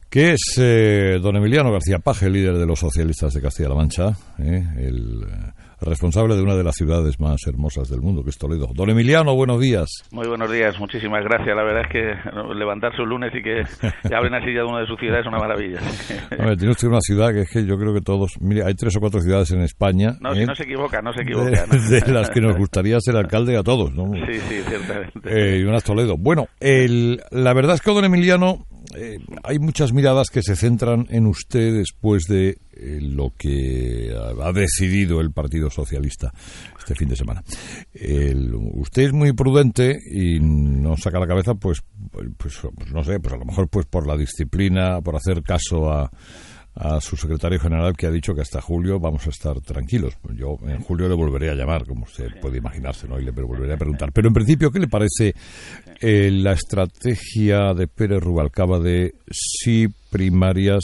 que es don Emiliano García Paje, líder de los socialistas de Castilla-La Mancha, el responsable de una de las ciudades más hermosas del mundo, que es Toledo. Don Emiliano, buenos días. Muy buenos días, muchísimas gracias. La verdad es que levantarse un lunes y que abren así ya de una de sus ciudades es una maravilla. A ver, tiene usted una ciudad que es que yo creo que todos... Mire, hay 3 o 4 ciudades en España... No, si no se equivoca, no se equivoca. De las que nos gustaría ser alcalde a todos, ¿no? Sí, ciertamente. Y una es Toledo. Bueno, la verdad es que don Emiliano... hay muchas miradas que se centran en usted después de lo que ha decidido el Partido Socialista este fin de semana. Usted es muy prudente y no saca la cabeza, pues no sé, pues a lo mejor pues por la disciplina, por hacer caso a su secretario general, que ha dicho que hasta julio vamos a estar tranquilos. Yo en julio le volveré a llamar, como usted puede imaginarse, ¿no? Y le volveré a preguntar. Pero en principio, ¿qué le parece la estrategia de Pérez Rubalcaba de sí primarias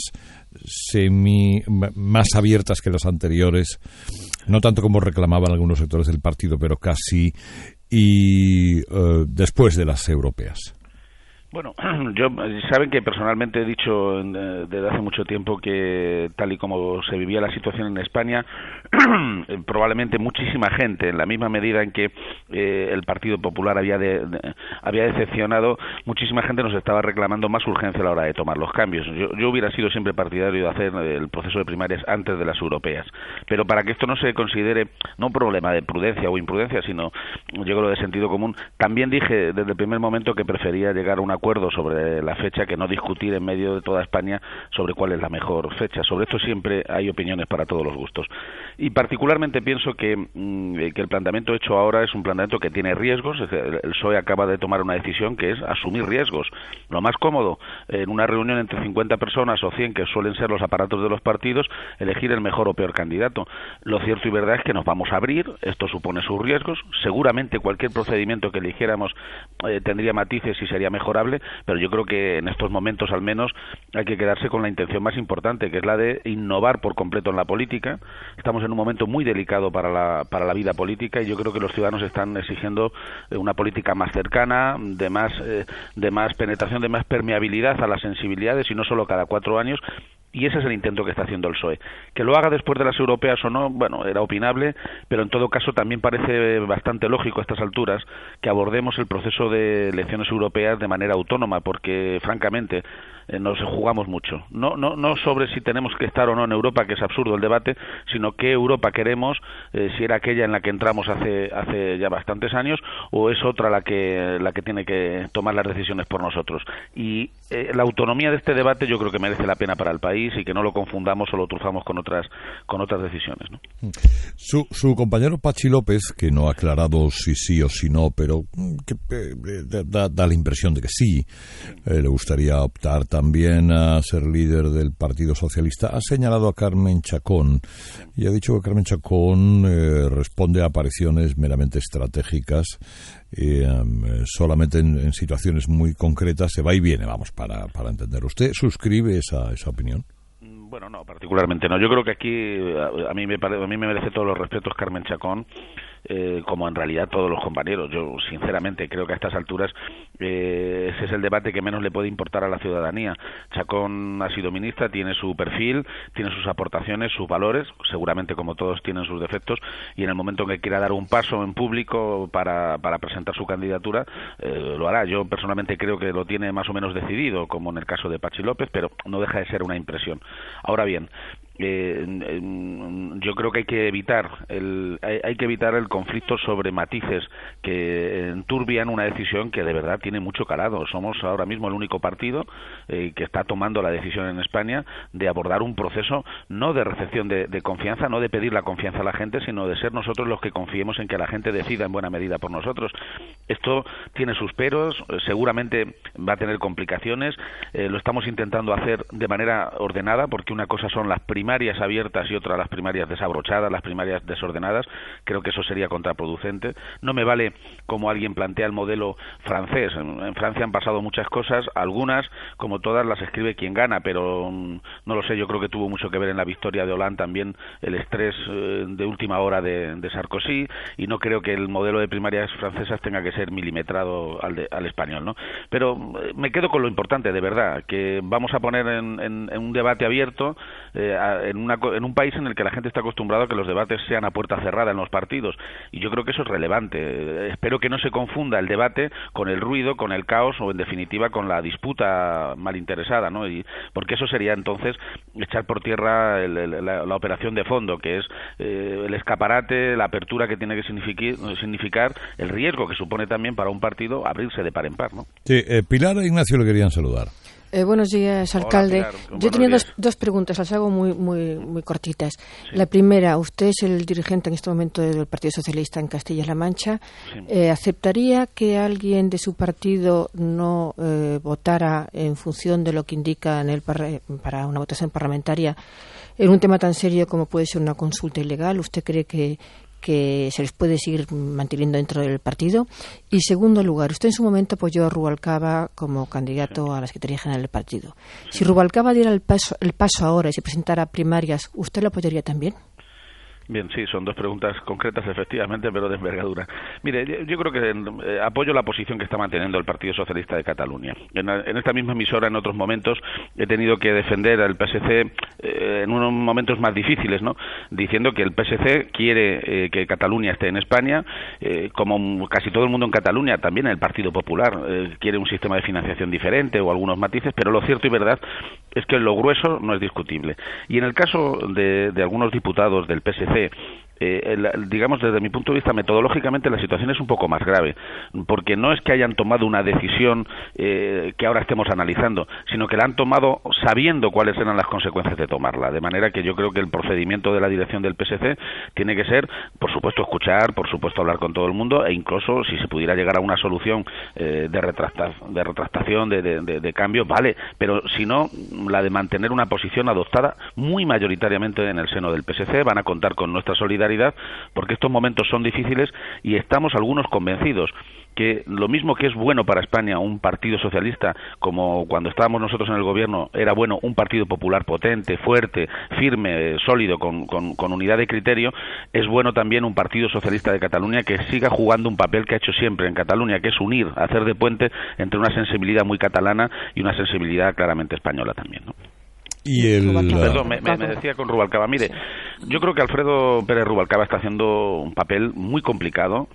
más abiertas que las anteriores, no tanto como reclamaban algunos sectores del partido, pero casi, y después de las europeas? Bueno, saben que personalmente he dicho desde hace mucho tiempo que tal y como se vivía la situación en España, probablemente muchísima gente, en la misma medida en que el Partido Popular había decepcionado, muchísima gente nos estaba reclamando más urgencia a la hora de tomar los cambios. Yo hubiera sido siempre partidario de hacer el proceso de primarias antes de las europeas, pero para que esto no se considere no un problema de prudencia o imprudencia, sino yo creo de sentido común, también dije desde el primer momento que prefería llegar a un acuerdo sobre la fecha que no discutir en medio de toda España sobre cuál es la mejor fecha. Sobre esto siempre hay opiniones para todos los gustos. Y particularmente pienso que el planteamiento hecho ahora es un planteamiento que tiene riesgos. El PSOE acaba de tomar una decisión que es asumir riesgos. Lo más cómodo, en una reunión entre 50 personas o 100, que suelen ser los aparatos de los partidos, elegir el mejor o peor candidato. Lo cierto y verdad es que nos vamos a abrir, esto supone sus riesgos. Seguramente cualquier procedimiento que eligiéramos tendría matices y sería mejorable, pero yo creo que en estos momentos al menos hay que quedarse con la intención más importante, que es la de innovar por completo en la política. Estamos en un momento muy delicado para la vida política y yo creo que los ciudadanos están exigiendo una política más cercana, de más penetración, de más permeabilidad a las sensibilidades y no solo cada 4 años. Y ese es el intento que está haciendo el PSOE. Que lo haga después de las europeas o no, bueno, era opinable, pero en todo caso también parece bastante lógico a estas alturas que abordemos el proceso de elecciones europeas de manera autónoma, porque francamente nos jugamos mucho. No sobre si tenemos que estar o no en Europa, que es absurdo el debate, sino qué Europa queremos, si era aquella en la que entramos hace ya bastantes años, o es otra la que tiene que tomar las decisiones por nosotros. Y la autonomía de este debate yo creo que merece la pena para el país y que no lo confundamos o lo trufamos con otras decisiones, ¿no? Su compañero Pachi López, que no ha aclarado si sí o si no, pero que da la impresión de que sí, le gustaría optar también a ser líder del Partido Socialista, ha señalado a Carmen Chacón y ha dicho que Carmen Chacón responde a apariciones meramente estratégicas, solamente en situaciones muy concretas se va y viene, vamos, para entender. ¿Usted suscribe esa opinión? Bueno, no, particularmente no. Yo creo que aquí a mí me merece todos los respetos Carmen Chacón, como en realidad todos los compañeros. Yo sinceramente creo que a estas alturas ese es el debate que menos le puede importar a la ciudadanía. Chacón ha sido ministra, tiene su perfil, tiene sus aportaciones, sus valores, seguramente como todos tienen sus defectos, y en el momento en que quiera dar un paso en público para presentar su candidatura, lo hará. Yo personalmente creo que lo tiene más o menos decidido, como en el caso de Pachi López, pero no deja de ser una impresión. Ahora bien, yo creo que hay que evitar el conflicto sobre matices que enturbian una decisión que de verdad tiene mucho calado. Somos ahora mismo el único partido que está tomando la decisión en España de abordar un proceso no de recepción de confianza, no de pedir la confianza a la gente, sino de ser nosotros los que confiemos en que la gente decida en buena medida por nosotros. Esto tiene sus peros, seguramente va a tener complicaciones, lo estamos intentando hacer de manera ordenada, porque una cosa son las primarias primarias abiertas y otra las primarias desabrochadas, las primarias desordenadas. Creo que eso sería contraproducente. No me vale como alguien plantea el modelo francés. En Francia han pasado muchas cosas, algunas, como todas, las escribe quien gana, pero no lo sé, yo creo que tuvo mucho que ver en la victoria de Hollande también el estrés de última hora de Sarkozy, y no creo que el modelo de primarias francesas tenga que ser milimetrado al español, ¿no? Pero me quedo con lo importante, de verdad, que vamos a poner en un debate abierto en un país en el que la gente está acostumbrada a que los debates sean a puerta cerrada en los partidos, y yo creo que eso es relevante. Espero que no se confunda el debate con el ruido, con el caos o, en definitiva, con la disputa malinteresada, ¿no? Porque eso sería entonces echar por tierra la operación de fondo, que es el escaparate, la apertura que tiene que significar el riesgo que supone también para un partido abrirse de par en par, ¿no? Sí, Pilar e Ignacio le querían saludar. Buenos días, alcalde. Hola, Pilar. Yo tenía dos preguntas, las hago muy cortitas. Sí. La primera, usted es el dirigente en este momento del Partido Socialista en Castilla-La Mancha. Sí. ¿Aceptaría que alguien de su partido no votara en función de lo que indica para una votación parlamentaria en un tema tan serio como puede ser una consulta ilegal? ¿Usted cree que se les puede seguir manteniendo dentro del partido? Y segundo lugar, usted en su momento apoyó a Rubalcaba como candidato a la Secretaría General del partido. Si Rubalcaba diera el paso ahora y se presentara a primarias, ¿usted lo apoyaría también? Bien, sí, son dos preguntas concretas, efectivamente, pero de envergadura. Mire, yo creo que apoyo la posición que está manteniendo el Partido Socialista de Cataluña. En esta misma emisora, en otros momentos, he tenido que defender al PSC en unos momentos más difíciles, ¿no? Diciendo que el PSC quiere que Cataluña esté en España, como casi todo el mundo en Cataluña, también el Partido Popular quiere un sistema de financiación diferente o algunos matices, pero lo cierto y verdad es que lo grueso no es discutible. Y en el caso de algunos diputados del PSC, digamos, desde mi punto de vista, metodológicamente la situación es un poco más grave, porque no es que hayan tomado una decisión que ahora estemos analizando, sino que la han tomado sabiendo cuáles eran las consecuencias de tomarla, de manera que yo creo que el procedimiento de la dirección del PSC tiene que ser, por supuesto, escuchar, por supuesto, hablar con todo el mundo, e incluso, si se pudiera llegar a una solución de retractación, de cambio, vale, pero si no, la de mantener una posición adoptada muy mayoritariamente en el seno del PSC. Van a contar con nuestra solidaridad, porque estos momentos son difíciles y estamos algunos convencidos que lo mismo que es bueno para España un partido socialista, como cuando estábamos nosotros en el gobierno era bueno un partido popular potente, fuerte, firme, sólido, con unidad de criterio, es bueno también un partido socialista de Cataluña que siga jugando un papel que ha hecho siempre en Cataluña, que es unir, hacer de puente entre una sensibilidad muy catalana y una sensibilidad claramente española también, ¿no? Perdón, me decía con Rubalcaba. Mire, yo creo que Alfredo Pérez Rubalcaba está haciendo un papel muy complicado.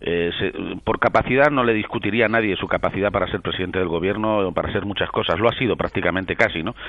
Por capacidad no le discutiría a nadie su capacidad para ser presidente del gobierno o para ser muchas cosas, lo ha sido prácticamente casi, ¿no?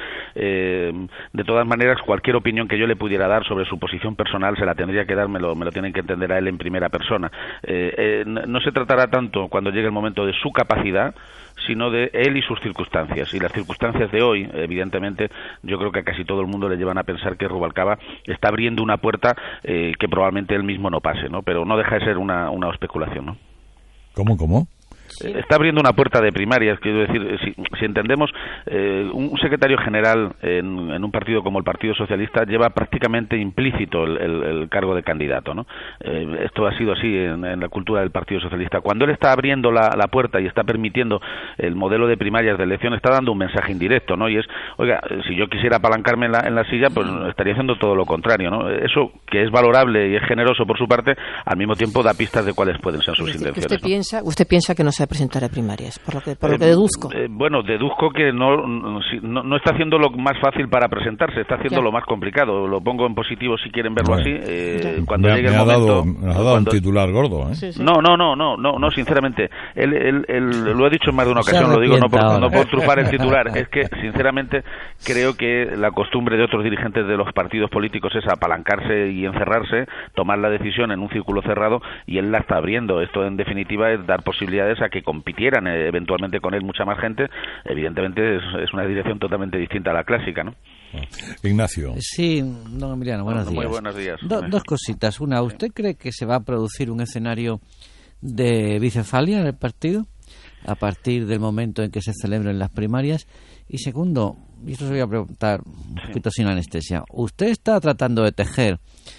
De todas maneras, cualquier opinión que yo le pudiera dar sobre su posición personal se la tendría que dar, me lo tienen que entender a él en primera persona. No se tratará tanto cuando llegue el momento de su capacidad, sino de él y sus circunstancias. Y las circunstancias de hoy, evidentemente, yo creo que a casi todo el mundo le llevan a pensar que Rubalcaba está abriendo una puerta que probablemente él mismo no pase, ¿no? Pero no deja de ser una especulación, ¿no? ¿Cómo? Sí. Está abriendo una puerta de primarias, quiero decir, si entendemos, un secretario general en un partido como el Partido Socialista lleva prácticamente implícito el cargo de candidato, ¿no? Esto ha sido así en la cultura del Partido Socialista. Cuando él está abriendo la puerta y está permitiendo el modelo de primarias de elección, está dando un mensaje indirecto, ¿no? Y es, oiga, si yo quisiera apalancarme en la silla, pues estaría haciendo todo lo contrario, ¿no? Eso, que es valorable y es generoso por su parte, al mismo tiempo da pistas de cuáles pueden ser sus intenciones. ¿Usted piensa que no se va a presentar a primarias, por lo que deduzco? Bueno, deduzco que no está haciendo lo más fácil para presentarse, está haciendo lo más complicado. Lo pongo en positivo si quieren verlo así. Cuando llegue el momento... Me ha dado un titular gordo, ¿eh? Sí. No, sinceramente. Él lo ha dicho en más de una ocasión, lo digo no por trufar el titular. Es que, sinceramente, creo que la costumbre de otros dirigentes de los partidos políticos es apalancarse y encerrarse, tomar la decisión en un círculo cerrado, y él la está abriendo. Esto, en definitiva, es dar posibilidades a que compitieran eventualmente con él mucha más gente. Evidentemente es una dirección totalmente distinta a la clásica, ¿no? Ignacio. Sí, don Emiliano, buenos días. Muy buenos días. Dos cositas. Una, ¿usted cree que se va a producir un escenario de bicefalia en el partido a partir del momento en que se celebren las primarias? Y segundo, y esto se voy a preguntar un poquito sin anestesia, ¿usted está tratando de tejer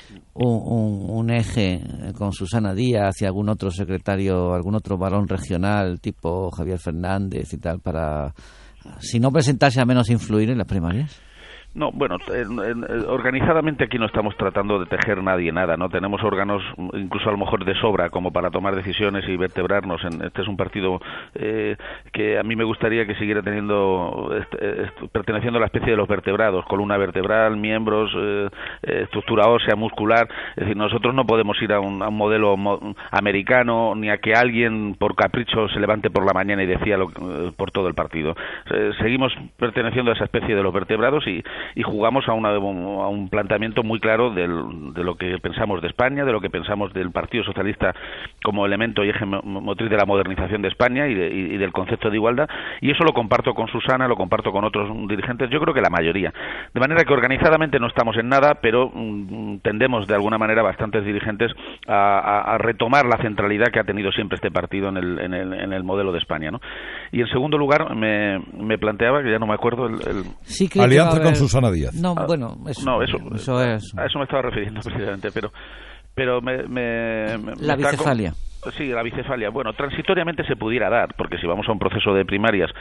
un eje con Susana Díaz y algún otro secretario, algún otro varón regional tipo Javier Fernández y tal, para, si no presentarse, a menos influir en las primarias? No, bueno, organizadamente aquí no estamos tratando de tejer nadie nada, no tenemos órganos incluso a lo mejor de sobra como para tomar decisiones y vertebrarnos. Este es un partido que a mí me gustaría que siguiera teniendo perteneciendo a la especie de los vertebrados, columna vertebral, miembros, estructura ósea, muscular. Es decir, nosotros no podemos ir a un modelo americano, ni a que alguien por capricho se levante por la mañana y decida por todo el partido. Seguimos perteneciendo a esa especie de los vertebrados y jugamos a un planteamiento muy claro de lo que pensamos de España, de lo que pensamos del Partido Socialista como elemento y eje motriz de la modernización de España y del concepto de igualdad, y eso lo comparto con Susana, lo comparto con otros dirigentes, yo creo que la mayoría. De manera que organizadamente no estamos en nada, pero tendemos de alguna manera bastantes dirigentes a retomar la centralidad que ha tenido siempre este partido en el modelo de España, ¿no? Y en segundo lugar me planteaba, que ya no me acuerdo, Sí, que alianza con Susana Díaz. No, bueno, eso es. A eso me estaba refiriendo precisamente, pero la bicefalia. Sí, la bicefalia. Bueno, transitoriamente se pudiera dar, porque si vamos a un proceso de primarias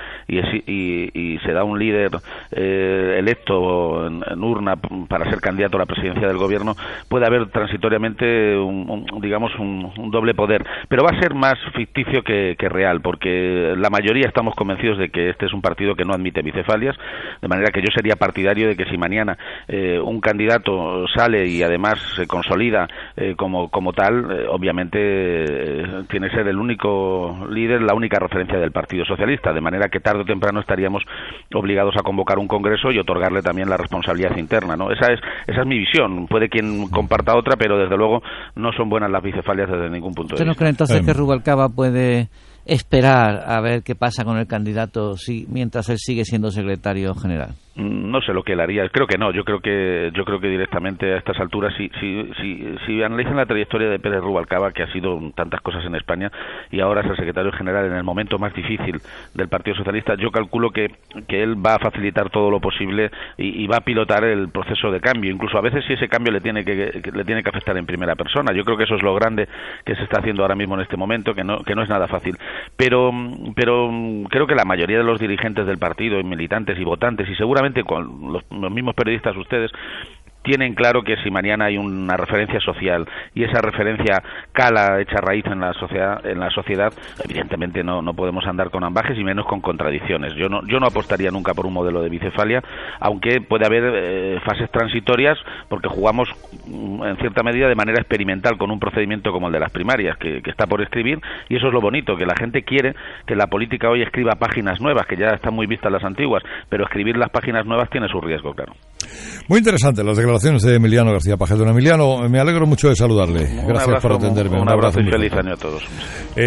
y se da un líder electo en urna para ser candidato a la presidencia del gobierno, puede haber transitoriamente un doble poder, pero va a ser más ficticio que real, porque la mayoría estamos convencidos de que este es un partido que no admite bicefalias, de manera que yo sería partidario de que si mañana un candidato sale y además se consolida como tal, obviamente tiene que ser el único líder, la única referencia del Partido Socialista, de manera que tarde o temprano estaríamos obligados a convocar un congreso y otorgarle también la responsabilidad interna, ¿no? Esa es mi visión. Puede quien comparta otra, pero desde luego no son buenas las bicefalias desde ningún punto de vista. ¿Usted no cree entonces que Rubalcaba puede esperar a ver qué pasa con el candidato mientras él sigue siendo secretario general? No sé lo que él haría. Creo que no. Yo creo que directamente a estas alturas, si analizan la trayectoria de Pérez Rubalcaba, que ha sido tantas cosas en España y ahora es el secretario general en el momento más difícil del Partido Socialista, yo calculo que él va a facilitar todo lo posible y va a pilotar el proceso de cambio. Incluso a veces si ese cambio le tiene que afectar en primera persona. Yo creo que eso es lo grande que se está haciendo ahora mismo en este momento, que no es nada fácil. Pero creo que la mayoría de los dirigentes del partido, y militantes y votantes, y seguramente con los mismos periodistas ustedes, tienen claro que si mañana hay una referencia social y esa referencia cala, echa raíz en la sociedad, evidentemente no podemos andar con ambajes y menos con contradicciones. Yo no apostaría nunca por un modelo de bicefalia, aunque puede haber fases transitorias, porque jugamos en cierta medida de manera experimental con un procedimiento como el de las primarias, que está por escribir, y eso es lo bonito, que la gente quiere que la política hoy escriba páginas nuevas, que ya están muy vistas las antiguas, pero escribir las páginas nuevas tiene su riesgo, claro. Muy interesante las declaraciones de Emiliano García Pajel. Don Emiliano, me alegro mucho de saludarle. Gracias por atenderme. Un abrazo y feliz año a todos.